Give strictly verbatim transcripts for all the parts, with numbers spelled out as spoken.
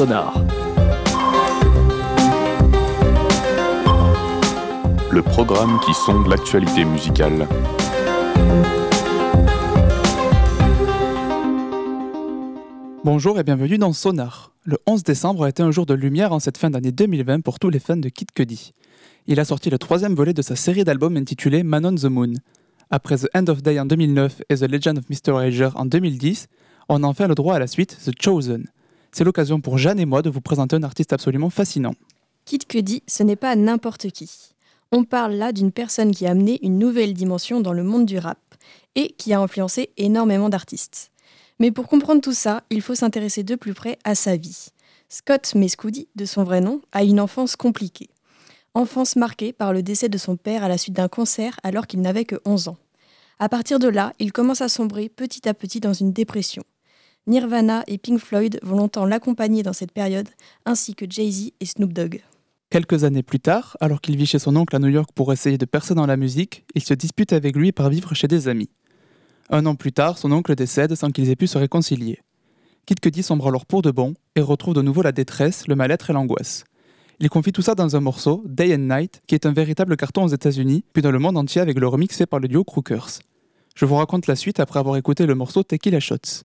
Sonar. Le programme qui sonde l'actualité musicale. Bonjour et bienvenue dans Sonar. Le onze décembre a été un jour de lumière en cette fin d'année deux mille vingt pour tous les fans de Kid Cudi. Il a sorti le troisième volet de sa série d'albums intitulée Man on the Moon. Après The End of Day en deux mille neuf et The Legend of mister Rager en deux mille dix, on a enfin le droit à la suite, The Chosen. C'est l'occasion pour Jeanne et moi de vous présenter un artiste absolument fascinant. Kid Cudi, ce n'est pas n'importe qui. On parle là d'une personne qui a amené une nouvelle dimension dans le monde du rap et qui a influencé énormément d'artistes. Mais pour comprendre tout ça, il faut s'intéresser de plus près à sa vie. Scott Mescudi, de son vrai nom, a une enfance compliquée. Enfance marquée par le décès de son père à la suite d'un cancer alors qu'il n'avait que onze ans. À partir de là, il commence à sombrer petit à petit dans une dépression. Nirvana et Pink Floyd vont longtemps l'accompagner dans cette période, ainsi que Jay-Z et Snoop Dogg. Quelques années plus tard, alors qu'il vit chez son oncle à New York pour essayer de percer dans la musique, il se dispute avec lui par vivre chez des amis. Un an plus tard, son oncle décède sans qu'ils aient pu se réconcilier. Kid Cudi sombre alors pour de bon et retrouve de nouveau la détresse, le mal-être et l'angoisse. Il confie tout ça dans un morceau, Day and Night, qui est un véritable carton aux États-Unis, puis dans le monde entier avec le remix fait par le duo Crookers. Je vous raconte la suite après avoir écouté le morceau Tequila Shots.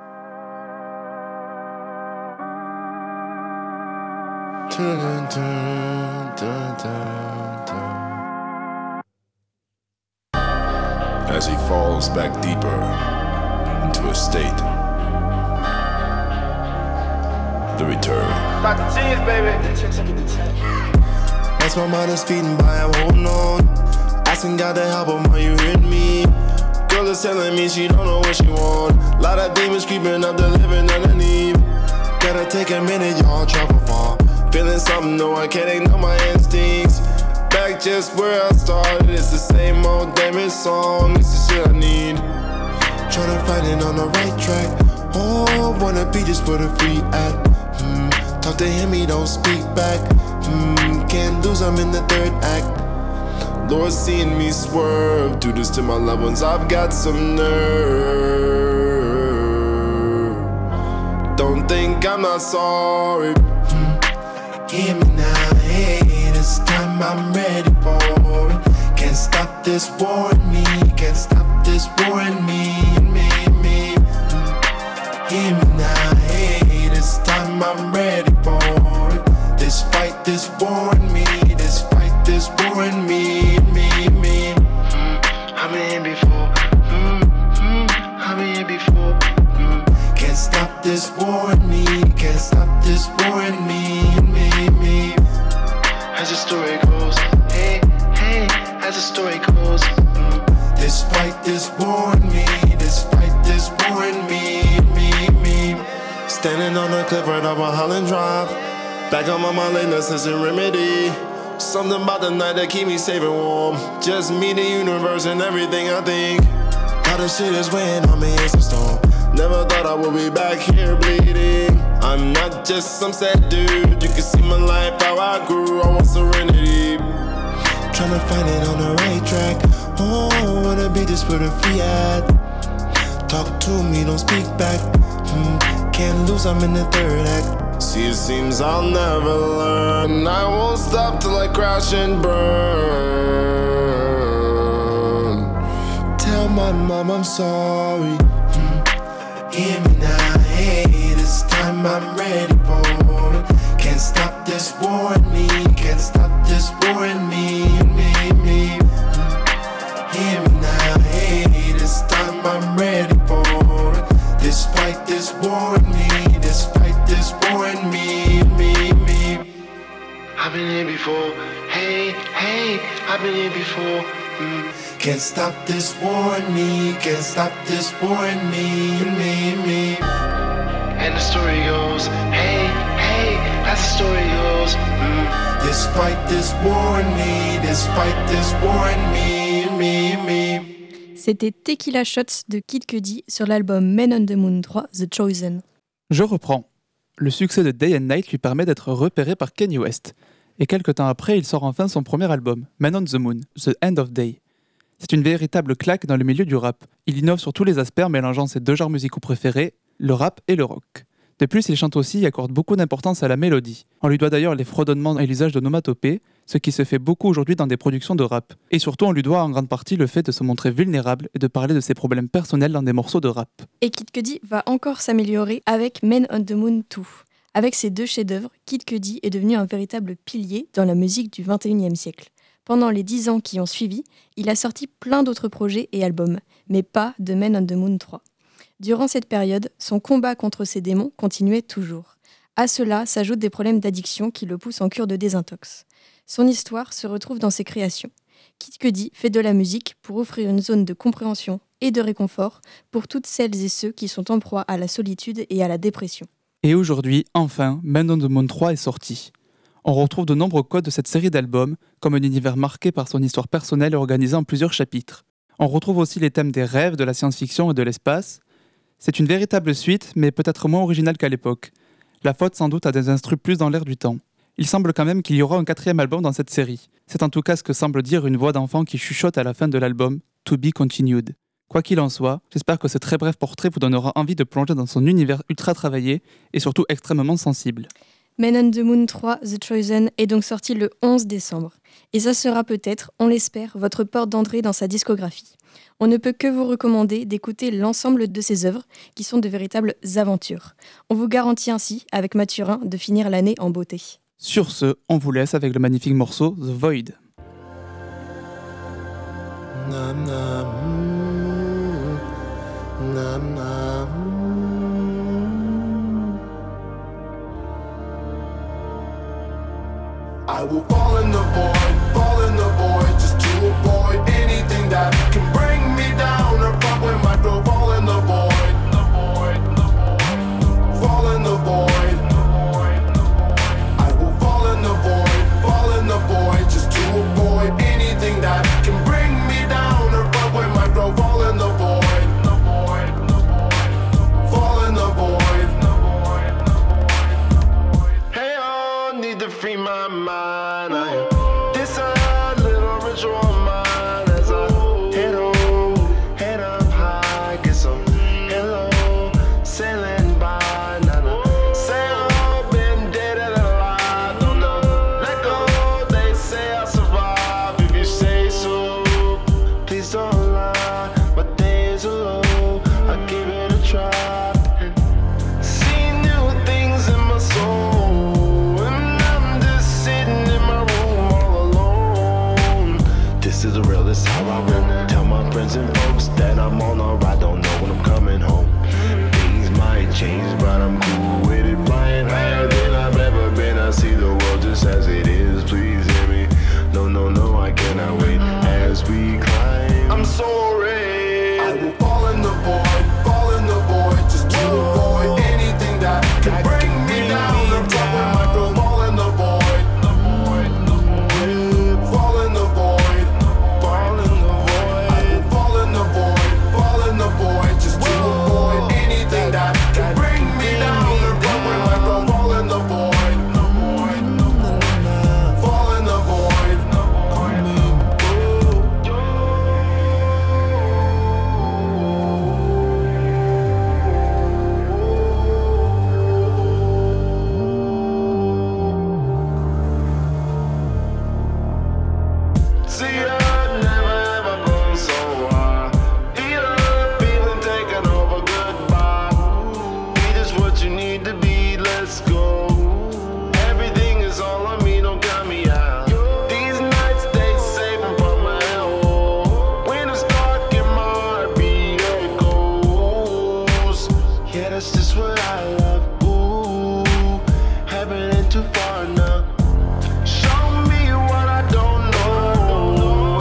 As he falls back deeper into a state, the return. Doctor Cheese, baby. As my mind is speeding by, I'm holding on, asking God to help him. Are you hearing me? Girl is telling me she don't know what she want. Lot of demons creeping up, the living underneath. Gotta take a minute, y'all travel far. Feeling something, no, I can't ignore my instincts. Back just where I started, it's the same old damn song. It's the shit I need. Tryna find it on the right track. Oh, wanna be just where the free at. Hmm. Talk to him, he don't speak back. Hmm. Can't lose, I'm in the third act. Lord, seeing me swerve, do this to my loved ones. I've got some nerve. Don't think I'm not sorry. Hmm. Hear me now, hey, this time I'm ready for it. Can't stop this war in me, can't stop this war in me, in me, in me. Mm. Hear me now, hey, this time I'm ready for it. This fight, this war in me, this fight, this war in me, in me, in me. Mm. I've been here before, mm, mm, I've been here before. Mm. Can't stop this war in me, can't stop this war in me, in me. As the story goes, hey, hey, as the story goes. Mm. This fight, this war in me, this fight, this war in me, me, me. Standing on the cliff right off of Holland Drive. Back on my mind, lateness is a remedy. Something about the night that keep me safe and warm. Just me, the universe, and everything I think. All the shit is weighing on me, it's a storm. Never thought I would be back here bleeding. I'm not just some sad dude. You can see my life, how I grew. I want serenity. Tryna find it on the right track. Oh, wanna be just where the free at. Talk to me, don't speak back. Hmm. Can't lose, I'm in the third act. See, it seems I'll never learn. I won't stop till I crash and burn. Tell my mom I'm sorry. Hear me now, hey, this time I'm ready for it. Can't stop this war in me, can't stop this war in me, in me, me. Mm. Hear me now, hey, this time I'm ready for it. This fight, this war in me, this fight, this war in me, me, me. I've been here before, hey, hey, I've been here before. Mm. Can't stop this war in me, can't stop this war in me, in me, in me. And the story goes, hey, hey, as the story goes. Mm. This fight, this war in me, this fight, this war in me, in me, in me. C'était Tequila Shots de Kid Cudi sur l'album Man on the Moon trois, The Chosen. Je reprends. Le succès de Day and Night lui permet d'être repéré par Kanye West. Et quelques temps après, il sort enfin son premier album, Man on the Moon, The End of Day. C'est une véritable claque dans le milieu du rap. Il innove sur tous les aspects en mélangeant ses deux genres musicaux préférés, le rap et le rock. De plus, il chante aussi et accorde beaucoup d'importance à la mélodie. On lui doit d'ailleurs les fredonnements et l'usage de nomatopées, ce qui se fait beaucoup aujourd'hui dans des productions de rap. Et surtout, on lui doit en grande partie le fait de se montrer vulnérable et de parler de ses problèmes personnels dans des morceaux de rap. Et Kid Cudi va encore s'améliorer avec Men on the Moon deux. Avec ces deux chefs-d'œuvre, Kid Cudi est devenu un véritable pilier dans la musique du vingt et unième siècle. Pendant les dix ans qui ont suivi, il a sorti plein d'autres projets et albums, mais pas de Men on the Moon trois. Durant cette période, son combat contre ses démons continuait toujours. À cela s'ajoutent des problèmes d'addiction qui le poussent en cure de désintox. Son histoire se retrouve dans ses créations. Kid Cudi fait de la musique pour offrir une zone de compréhension et de réconfort pour toutes celles et ceux qui sont en proie à la solitude et à la dépression. Et aujourd'hui, enfin, Men on the Moon trois est sorti. On retrouve de nombreux codes de cette série d'albums, comme un univers marqué par son histoire personnelle et organisé en plusieurs chapitres. On retrouve aussi les thèmes des rêves, de la science-fiction et de l'espace. C'est une véritable suite, mais peut-être moins originale qu'à l'époque. La faute sans doute à des instrus plus dans l'air du temps. Il semble quand même qu'il y aura un quatrième album dans cette série. C'est en tout cas ce que semble dire une voix d'enfant qui chuchote à la fin de l'album « To be continued ». Quoi qu'il en soit, j'espère que ce très bref portrait vous donnera envie de plonger dans son univers ultra travaillé et surtout extrêmement sensible. Men on the Moon trois, The Chosen, est donc sorti le onze décembre. Et ça sera peut-être, on l'espère, votre porte d'entrée dans sa discographie. On ne peut que vous recommander d'écouter l'ensemble de ses œuvres, qui sont de véritables aventures. On vous garantit ainsi, avec Mathurin, de finir l'année en beauté. Sur ce, on vous laisse avec le magnifique morceau The Void. Nam, nam, mm, nam, nam, mm. I will fall in the void, fall in the void, just to avoid anything that can bring me down or fuck with my flow. Fall in the void, the void, the void, fall in the void, the void, the void. I will fall in the void, fall in the void, just to avoid anything that can bring me down or fuck with my flow. Fall in the void, the void, the void, fall in the void, the void, the void. Hey, I need to free my mind. I this a little ritual of mine as I head home, head up high, get some hello, sailing by. Nah, nah. Say I've been dead and alive, don't know. Let go, they say I survive. If you say so, please don't lie. My days are low, I give it a try. See new things in my soul, and I'm just sitting in my room all alone. This is the real, this is how I roll. Tell my friends and folks that I'm on a ride, don't know when I'm coming home. Things might change, but I'm cool with it. Flying higher than I've ever been. I see the world just as it is. Please hear me. No, no, no, I cannot wait as we climb. I'm so ready. I will fall in the void, fall in the void, just to avoid anything that can bring me down. The top of my flow. Fall in the void, the void, the void, fall in the void, fall in the void. I will fall in the void, fall in the void, just to avoid anything that can bring me down. The top of my flow. Fall in the void, the void, the void, fall in the void, the void, the void. See, I've never ever gone so high. Feel the feeling taking over, goodbye. Be just what you need to be, let's go. Everything is all on me, don't count me out. These nights, they save me from my hell. When it's dark in my heartbeat, it goes. Yeah, that's just what I love. Ooh, haven't been too far now. Show me what I don't know.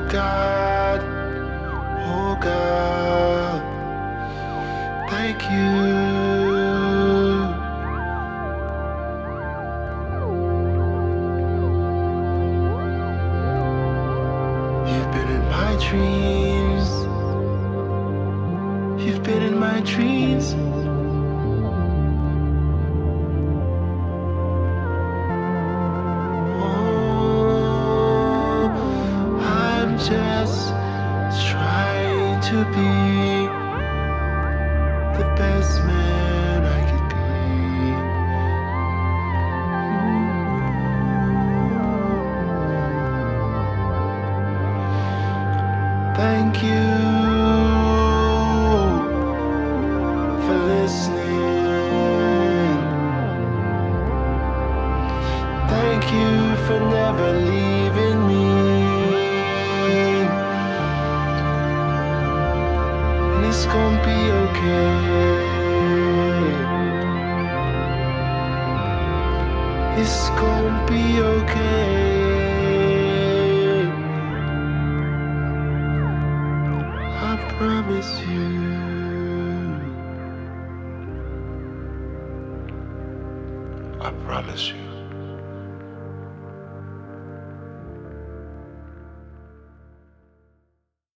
God, oh God, thank you. You've been in my dreams. You've been in my dreams. Oh, I'm just trying to be the best man I could be. Thank you for listening. Thank you for never leaving me. And it's gonna be okay. It's gonna be okay. I promise you. I promise you.